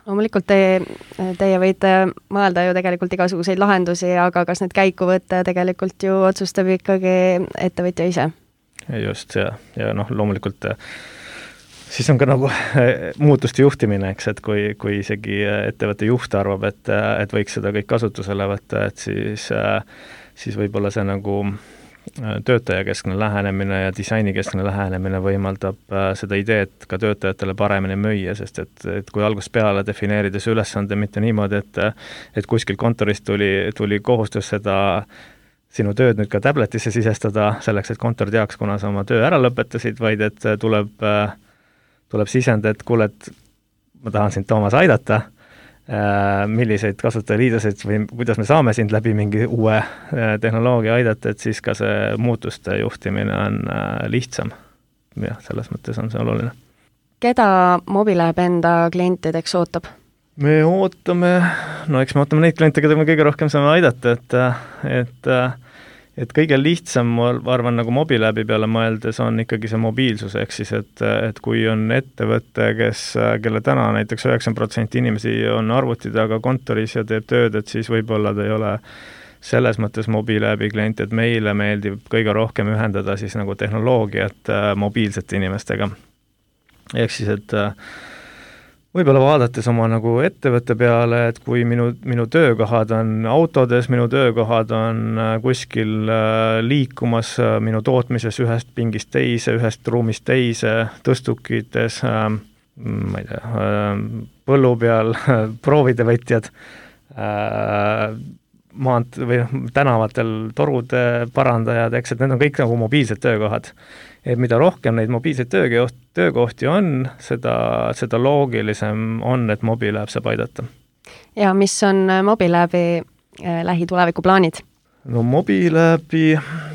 loomulikult teie, teie võite mõelda ju tegelikult igasuguseid lahendusi, aga kas need käiku võtta tegelikult ju otsustab ikkagi ettevõtja ise? Just, ja, ja noh, loomulikult siis on ka nagu muutuste juhtimine, eks, et kui, kui isegi ettevõtte juht arvab, et, et võiks seda kõik kasutusele võtta, et siis, siis võib-olla see nagu töötajakeskne lähenemine ja disainikeskne lähenemine võimaldab seda ideed ka töötajatele paremini müüa, sest et, et kui algusest peale defineerides ülesande mitte niimoodi, et, et kuskil kontoris tuli, tuli kohustus seda sinu tööd nüüd ka tabletisse sisestada selleks, et kontor teaks, kuna sa oma töö ära lõpetasid, vaid et tuleb, tuleb sisend, et kuule, et ma tahan sind, Toomas, aidata, milliseid kasutajaliiduseid või kuidas me saame sind läbi mingi uue tehnoloogia aidata, et siis ka see muutuste juhtimine on lihtsam. Jah, selles mõttes on see oluline. Keda Mobilab enda klientideks ootab? Me ootame, no eks me ootame neid kliente, keda me kõige rohkem saame aidata, et, et, et kõige lihtsam, ma arvan, nagu Mobilabi peale mõeldes on ikkagi see mobiilsus, ehk siis, et, et kui on ettevõte, kes, kelle täna näiteks üheksakümmend protsenti inimesi on arvuti taga kontoris ja teeb tööd, et siis võib-olla ta ei ole selles mõttes Mobilabi klient, et meile meeldib kõige rohkem ühendada siis nagu tehnoloogiat mobiilsete inimestega. Ehk siis, et võib-olla vaadates oma nagu ettevõtte peale, et kui minu, minu töökohad on autodes, minu töökohad on kuskil liikumas minu tootmises ühest pingist teise, ühest ruumist teise, tõstukites, ma ei tea, põllu peal, proovide võtjad, maant- või tänavatel torude parandajad, eks, et need on kõik nagu mobiilsed töökohad. Et mida rohkem neid mobiilseid töökoht, töökohti on, seda, seda loogilisem on, et Mobilab saab aidata. Ja mis on Mobilabi lähituleviku plaanid? No Mobilabi,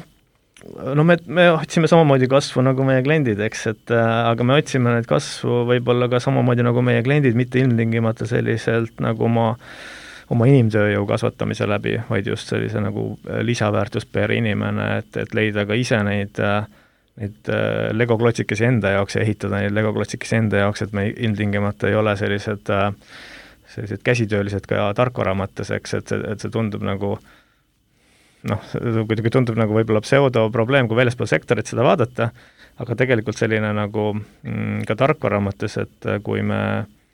no me, me otsime samamoodi kasvu nagu meie kliendid, eks, et aga me otsime neid kasvu võib-olla ka samamoodi nagu meie kliendid, mitte ilmtingimata selliselt nagu oma oma inimtööjõu kasvatamise läbi, vaid just sellise nagu lisaväärtus per inimene, et, et leida ka ise neid neid Lego klotsikesi enda jaoks ja ehitada neid Lego klotsikesi enda jaoks, et me ilmtingimata ei ole sellised, sellised käsitöölised ka tarkvara mõttes, eks, et see, et see tundub nagu noh, kuidagi tundub nagu võib-olla pseudo probleem, kui väljaspool sektorit seda vaadata, aga tegelikult selline nagu mm, ka tarkvara mõttes, et kui me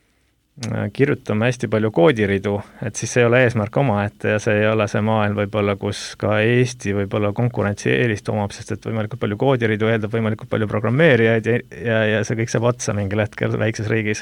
kirjutame hästi palju koodiridu, et siis see ei ole eesmärk omaette ja see ei ole see maailm võib-olla, kus ka Eesti võib-olla konkurentsieelist omab, sest et võimalikult palju koodiridu eeldab võimalikult palju programmeerijaid ja, ja, ja see kõik saab otsa mingil hetkel väikses riigis.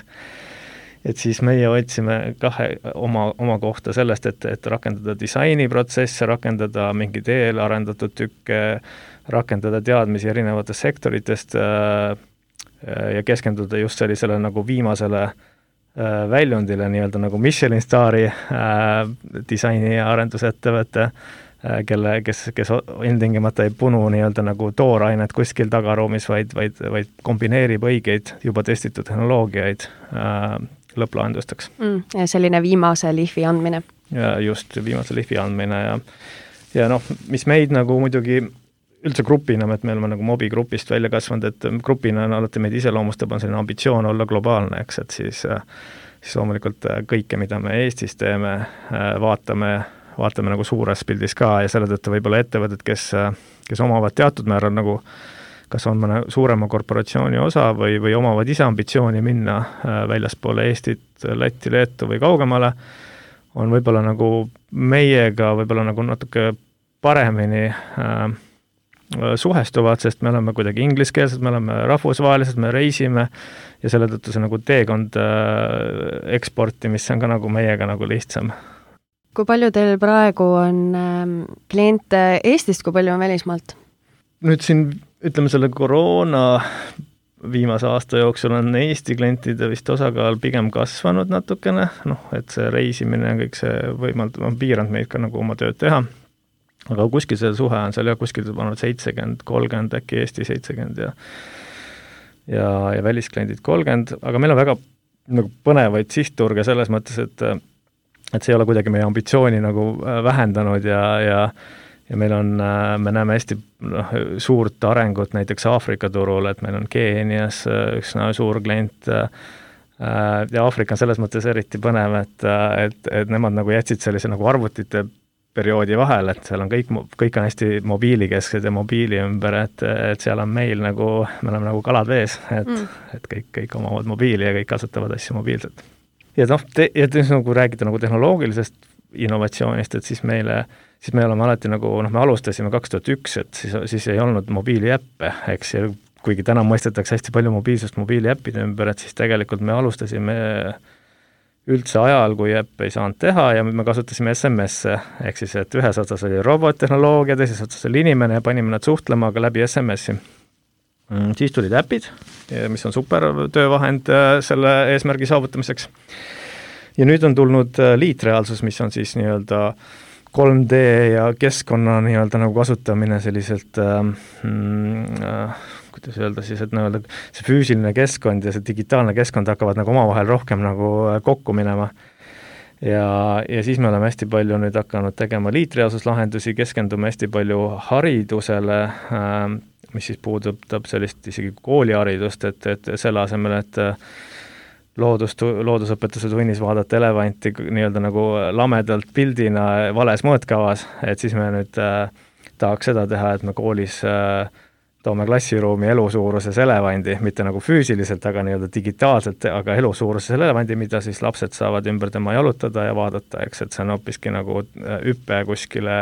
Et siis meie otsime kahe oma, oma kohta sellest, et, et rakendada disainiprotsesse, rakendada mingid eelarendatud tükke, rakendada teadmisi erinevatest sektoritest äh, ja keskenduda just sellisele nagu viimasele väljundile nii-öelda nagu Michelin staari äh, disaini ja arendusettevõte, äh, kelle, kes, kes ilmtingimata ei punu nii-öelda nagu toorainet kuskil tagaruumis, vaid, vaid, vaid kombineerib õigeid juba testitud tehnoloogiaid äh, lõpplahendusteks. Mm, ja selline viimase lihvi andmine. Ja just, viimase lihvi andmine ja, ja noh, mis meid nagu muidugi üldse grupina, et me oleme nagu Mobi grupist välja kasvanud, et grupina on alati meid iseloomustab, on selline ambitsioon olla globaalne, eks, et siis, siis loomulikult kõike, mida me Eestis teeme, vaatame, vaatame nagu suures pildis ka ja selle tõttu võib-olla ettevõtted, kes, kes omavad teatud määral nagu kas on mõne suurema korporatsiooni osa või, või omavad ise ambitsiooni minna väljaspoole Eestit, Lätti, Leetu või kaugemale, on võib-olla nagu meiega võib-olla nagu natuke paremini äh, suhestuvad, sest me oleme kuidagi ingliskeelsed, me oleme rahvusvahelised, me reisime ja selle tõttu see nagu teekond äh, eksporti, mis on ka nagu meiega nagu lihtsam. Kui palju teil praegu on äh, kliente Eestist, kui palju on välismaalt? Nüüd siin, ütleme selle koroona viimase aasta jooksul on Eesti klientide vist osakaal pigem kasvanud natukene, noh, et see reisimine ja kõik see võimald, on piiranud meid ka nagu oma tööd teha. Aga kuskil see suhe on seal ja kuskil pannud seitsekümmend, kolmkümmend, äkki Eesti seitsekümmend ja, ja, ja väliskliendid kolmkümmend, aga meil on väga nagu põnevaid sihtturge selles mõttes, et, et see ei ole kuidagi meie ambitsiooni nagu vähendanud ja, ja, ja meil on, me näeme hästi noh, suurt arengut näiteks Aafrika turul, et meil on Keenias üks no, suur klient, ja Aafrika on selles mõttes eriti põnev, et, et, et nemad nagu jätsid sellise nagu arvutite perioodi vahel, et seal on kõik, kõik on hästi mobiilikesksed ja mobiili ümber, et, et seal on meil nagu, me oleme nagu kalad vees, et, mm. et kõik, kõik omavad mobiili ja kõik kasutavad asju mobiilselt. Ja noh, te, ja te, nagu räägite nagu tehnoloogilisest innovatsioonist, et siis meile, siis me oleme alati nagu, noh, me alustasime kaks tuhat üks, et siis, siis ei olnud mobiiliäppe, eks, ja kuigi täna mõistetakse hästi palju mobiilsust mobiiliäppide ümber, et siis tegelikult me alustasime üldse ajal, kui äpp ei saanud teha ja me kasutasime S M S-e, ehk siis, et ühes otsas oli robottehnoloogia, teises otsas oli inimene ja panime nad suhtlema aga läbi S M S-i. Siis tulid äpid, mis on super töövahend selle eesmärgi saavutamiseks. Ja nüüd on tulnud liitreaalsus, mis on siis nii-öelda kolm D ja keskkonna nii-öelda nagu kasutamine selliselt mm, äh, kuidas öelda siis, et nii-öelda see füüsiline keskkond ja see digitaalne keskkond hakkavad nagu omavahel rohkem nagu kokku minema. Ja, ja siis me oleme hästi palju nüüd hakanud tegema liitreaalsuslahendusi, keskendume hästi palju haridusele, äh, mis siis puudutab sellist isegi kooliharidust, et, et selle asemel, et loodust, loodusõpetuse tunnis vaadata elevanti nii-öelda nagu lamedalt pildina vales mõõtkavas, et siis me nüüd äh, tahaks seda teha, et me koolis äh, toome klassiruumi elusuuruses elevandi, mitte nagu füüsiliselt, aga nii-öelda digitaalselt, aga elusuuruses elevandi, mida siis lapsed saavad ümber tema jalutada ja vaadata, eks, et see on hoopiski nagu hüppe kuskile,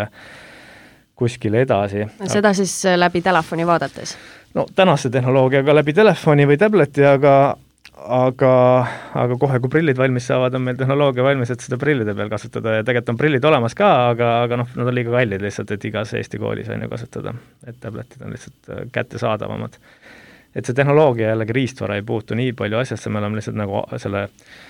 kuskile edasi. Seda siis läbi telefoni vaadates? No tänase tehnoloogiaga läbi telefoni või tableti, aga aga, aga kohe, kui prillid valmis saavad, on meil tehnoloogia valmis, et seda prillide peal kasutada ja tegelikult on prillid olemas ka, aga, aga noh, nad on liiga kallid lihtsalt, et igas Eesti koolis on ju kasutada, et tabletid on lihtsalt kättesaadavamad. Et see tehnoloogia jällegi riistvara ei puutu nii palju asjasse, me oleme lihtsalt nagu selle,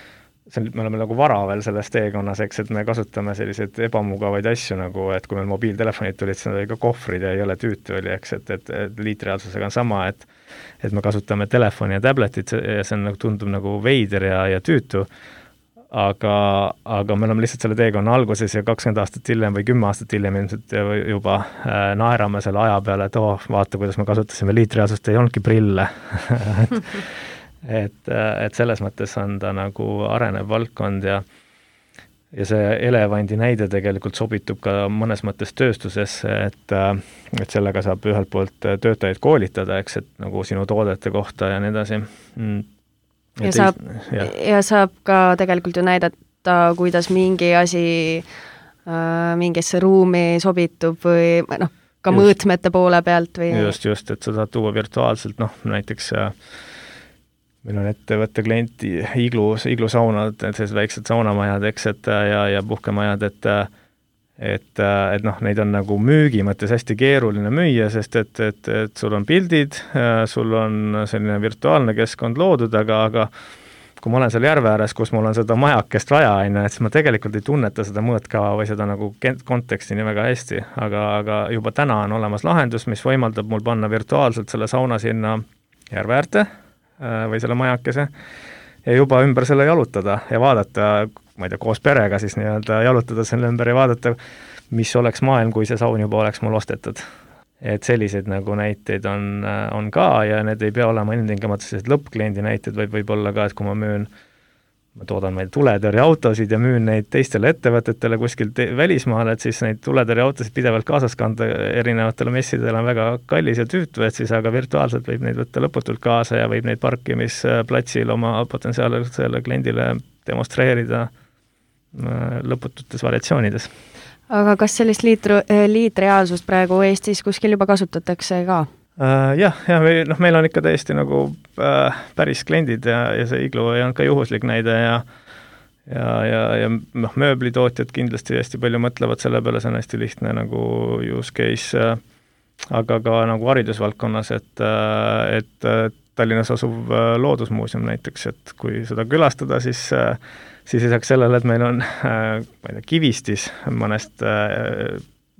me oleme nagu vara veel selles teekonnas, eks, et me kasutame selliseid ebamugavaid asju nagu, et kui meil mobiiltelefonid tulid, siis oli ka kohvrid ja ei ole tüütu oli, eks, et, et, et liitreaalsusega on sama, et et me kasutame telefoni ja tabletit ja see on, nagu, tundub nagu veider ja, ja tüütu, aga, aga me oleme lihtsalt selle teekonna alguses ja kakskümmend aastat hiljem või kümme aastat hiljem ilmselt juba äh, naerame selle aja peale, et oh, vaata, kuidas me kasutasime liitreaalsust, ei olnudki prille et, et, et selles mõttes on ta nagu arenev valdkond ja ja see elevandi näide tegelikult sobitub ka mõnes mõttes tööstusesse, et, et sellega saab ühelt poolt töötajaid koolitada, eks, et nagu sinu toodete kohta ja nii edasi. Ja, ja, saab, ja. ja saab ka tegelikult ju näidata, kuidas mingi asi äh, mingisse ruumi sobitub või noh, ka just, mõõtmete poole pealt või... Just, just, et sa saad tuua virtuaalselt, noh, näiteks meil on ettevõtte klienti iglu, iglusaunad, sellised väiksed saunamajad, eks, et ja, ja puhkemajad, et et, et noh, neid on nagu müügi mõttes hästi keeruline müüa, sest et, et, et sul on pildid, sul on selline virtuaalne keskkond loodud, aga, aga kui ma olen seal järve ääres, kus mul on seda majakest vaja, et siis ma tegelikult ei tunneta seda mõõtkava või seda nagu konteksti nii väga hästi, aga, aga juba täna on olemas lahendus, mis võimaldab mul panna virtuaalselt selle sauna sinna järve äärte või selle majakese ja juba ümber selle jalutada ja vaadata, ma ei tea, koos perega siis nii-öelda jalutada selle ümber ja vaadata, mis oleks maailm, kui see saun juba oleks mul ostetud. Et selliseid nagu näiteid on, on ka ja need ei pea olema ilmtingimata sellised lõppkliendi näited, vaid võib olla ka, et kui ma müün ma toodan meil tuletõrjeautosid ja müün neid teistele ettevõtetele kuskil te- välismaal, et siis neid tuletõrjeautosid pidevalt kaasas kanda erinevatele messidele on väga kallis ja tüütu, et siis aga virtuaalselt võib neid võtta lõputult kaasa ja võib neid parkimisplatsil oma potentsiaalsele kliendile demonstreerida lõpututes variatsioonides. Aga kas sellist liitru, liitreaalsust praegu Eestis kuskil juba kasutatakse ka? Uh, jah, ja me, noh, meil on ikka täiesti nagu äh, päris kliendid ja, ja see iglu ei olnud ka juhuslik näide ja ja, ja, ja noh, mööblitootjad kindlasti hästi palju mõtlevad selle peale, see on hästi lihtne nagu use case, äh, aga ka nagu haridusvaldkonnas, et, äh, et äh, Tallinnas asuv äh, loodusmuuseum näiteks, et kui seda külastada, siis äh, siis lisaks sellele, et meil on äh, ma ei tea, kivistis mõnest äh,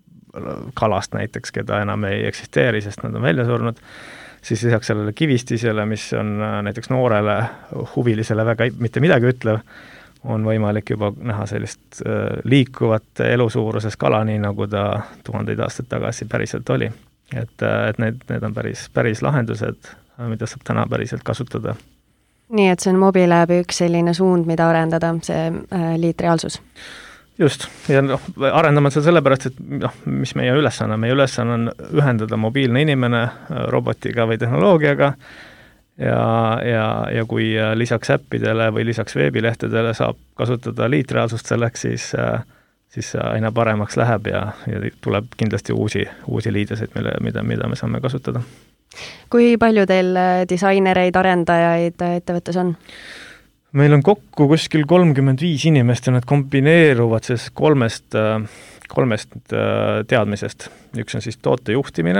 kalast näiteks, keda enam ei eksisteeri, sest nad on välja surnud, siis lisaks sellele kivistisele, mis on näiteks noorele huvilisele väga mitte midagi ütlev, on võimalik juba näha sellist liikuvat elusuuruses kala, nii nagu ta tuhandeid aastaid tagasi päriselt oli. Et, et need, need on päris, päris lahendused, mida saab täna päriselt kasutada. nii et see on Mobilabi üks selline suund, mida arendada, see liitreaalsus. Just, ja noh, arendame seda sellepärast, et noh, mis meie ülesanne, meie ülesanne on ühendada mobiilne inimene robotiga või tehnoloogiaga ja, ja, ja kui lisaks äppidele või lisaks veebilehtedele saab kasutada liitreaalsust selleks, siis, siis aina paremaks läheb ja, ja tuleb kindlasti uusi, uusi liideseid, mille, mida, mida me saame kasutada. Kui palju teil disainereid, arendajaid ettevõttes on? Meil on kokku kuskil kolmkümmend viis inimest ja nad kombineeruvad siis kolmest, kolmest teadmisest. Üks on siis tootejuhtimine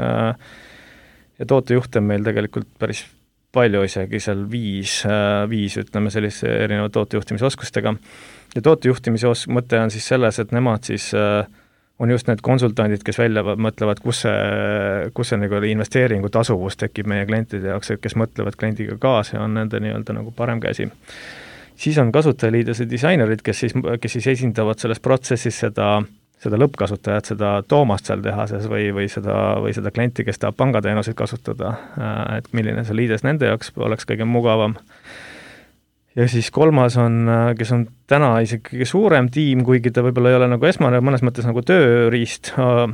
ja tootejuhte on meil tegelikult päris palju, isegi seal viis, viis ütleme sellise erineva tootejuhtimise oskustega. Ja tootejuhtimise os- mõte on siis selles, et nemad siis on just need konsultandid, kes välja mõtlevad, kus see, kus see nagu investeeringu tasuvus tekib meie klientide jaoks, kes mõtlevad kliendiga kaasa ja on nende nii-öelda nagu parem käsi. Siis on kasutajaliidese disainerid, kes siis, kes siis esindavad selles protsessis seda, seda lõppkasutajat, seda Toomast seal tehases või, või, seda, või seda klienti, kes tahab pangateenuseid kasutada, et milline see liides nende jaoks oleks kõige mugavam. Ja siis kolmas on, kes on täna isegi kõige suurem tiim, kuigi ta võib-olla ei ole nagu esmane, mõnes mõttes nagu tööriist,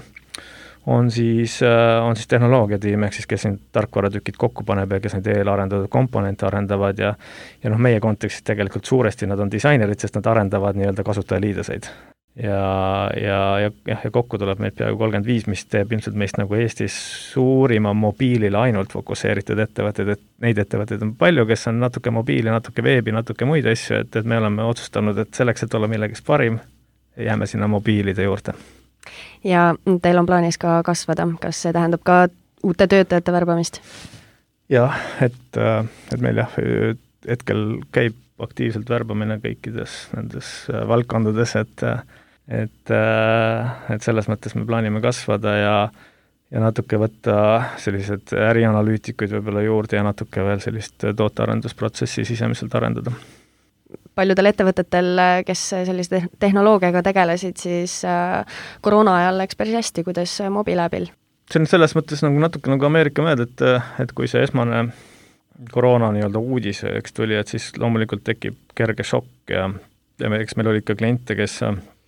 on siis, on siis tehnoloogiatiim, ehk siis kes siin tarkvaratükid kokku paneb ja kes neid eelarendatud komponente arendavad ja, ja noh, meie kontekstis tegelikult suuresti nad on disainerid, sest nad arendavad nii-öelda kasutajaliideseid. Ja, ja, ja, ja, ja kokku tuleb meid peaaegu kolmkümmend viis, mis teeb ilmselt meist nagu Eestis suurima mobiilile ainult fokusseeritud ettevõtted, et neid ettevõtteid on palju, kes on natuke mobiili, natuke veebi, natuke muid asju, et, et me oleme otsustanud, et selleks, et olla millegist parim, jääme sinna mobiilide juurde. Ja teil on plaanis ka kasvada, kas see tähendab ka uute töötajate värbamist? Jah, et, et meil jah, hetkel käib aktiivselt värbamine kõikides nendes valdkondades, et Et, et selles mõttes me plaanime kasvada ja, ja natuke võtta sellised ärianalüütikuid võib-olla juurde ja natuke veel sellist tootearendusprotsessi sisemiselt arendada. Paljudel ettevõtetel, kes sellise tehnoloogiaga tegelesid, siis koroona ajal läks päris hästi, kuidas Mobilabil? See on selles mõttes nagu natuke nagu Ameerika mööda, et, et kui see esmane koroona nii-öelda uudis, eks tuli, et siis loomulikult tekib kerge šokk ja, ja eks meil oli ikka kliente, kes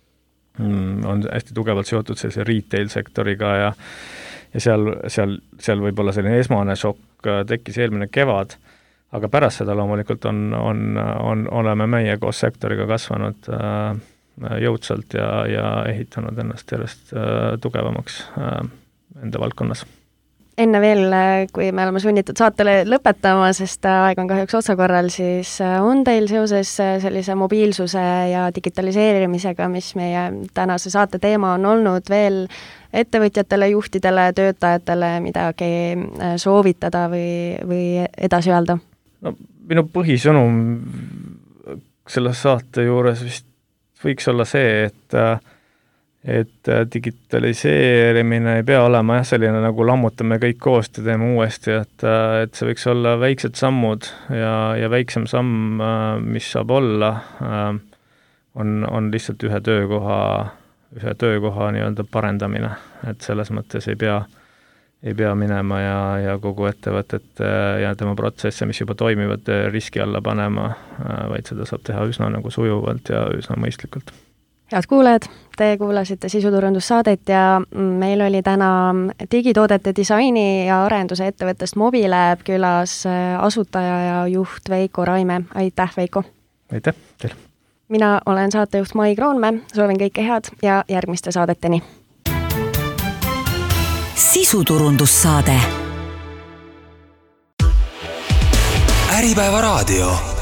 on hästi tugevalt seotud sellise retail-sektoriga ja, ja seal, seal, seal võib-olla selline esmane šokk tekkis eelmine kevad, aga pärast seda loomulikult on, on, on, oleme meie koos sektoriga kasvanud äh, jõudsalt ja, ja ehitanud ennast järjest äh, tugevamaks äh, enda valdkonnas. Enne veel, kui me oleme sunnitud saatele lõpetama, sest aeg on kahjuks otsakorral, siis on teil seoses sellise mobiilsuse ja digitaliseerimisega, mis meie tänase saate teema on olnud, veel ettevõtjatele, juhtidele, töötajatele midagi soovitada või, või edasi öelda? No, minu põhisõnum selle saate juures vist võiks olla see, et et digitaliseerimine ei pea olema jah, selline nagu lammutame kõik koos ja teeme uuesti, et, et see võiks olla väiksed sammud ja, ja väiksem samm, mis saab olla, on, on lihtsalt ühe töökoha, ühe töökoha nii-öelda parendamine, et selles mõttes ei pea, ei pea minema ja, ja kogu ettevõtet ja tema protsesse, mis juba toimivad, riski alla panema, vaid seda saab teha üsna nagu sujuvalt ja üsna mõistlikult. Head kuulajad, te kuulasite sisuturundussaadet ja meil oli täna digitoodete disaini ja arenduse ettevõttest Mobilab külas asutaja ja juht Veiko Raime. Aitäh, Veiko! Aitäh teile! Mina olen saatejuht Mai Kroonmäe, soovin kõike head ja järgmiste saadeteni. Sisuturundussaade Äripäeva raadio